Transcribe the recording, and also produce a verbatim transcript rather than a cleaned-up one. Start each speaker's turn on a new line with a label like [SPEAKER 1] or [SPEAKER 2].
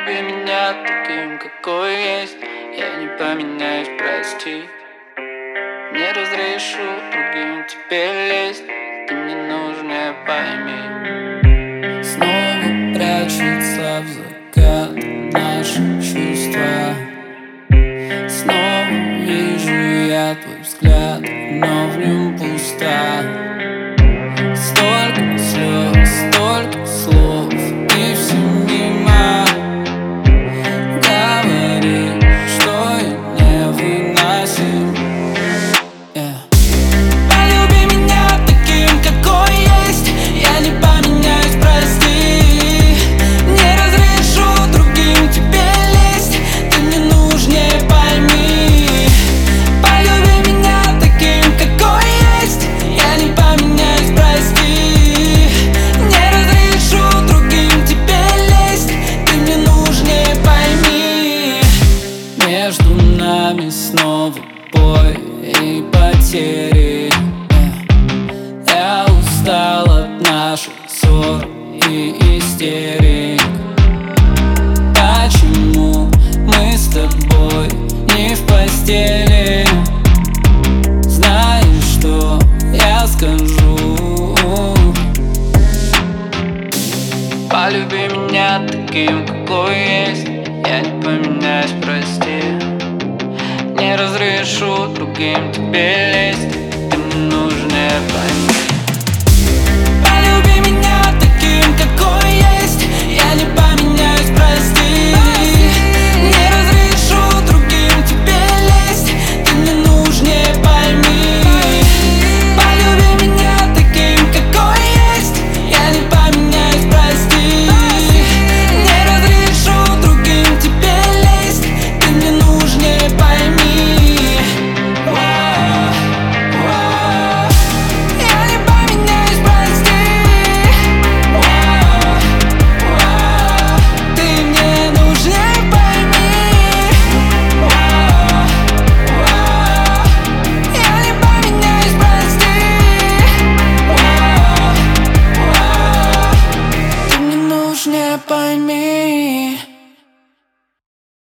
[SPEAKER 1] Полюби меня таким, какой есть. Я не поменяюсь, прости. Не разрешу другим тебе лезть. Ты мне нужна, пойми. Снова прячется в закат наши чувства. Снова вижу я твой взгляд, но в нем пусто. Столько слез, столько слов, и все мимо. Говоришь, что я невыносим. yeah. Полюби меня таким, какой есть. Я не поменяюсь, прости. Не разрешу другим тебе лезть. Ты мне нужнее, пойми. Полюби меня таким, какой есть. Я не поменяюсь, прости. Не разрешу другим тебе лезть. Ты мне нужнее, пойми. Между нами снова бой и потери. Я устал от наших ссор и истерик. Почему мы с тобой не в постели? Знаешь, что я скажу? Полюби меня таким, какой есть. Я не поменяюсь, прости. Не разрешу другим тебе лезть. Ты мне нужнее,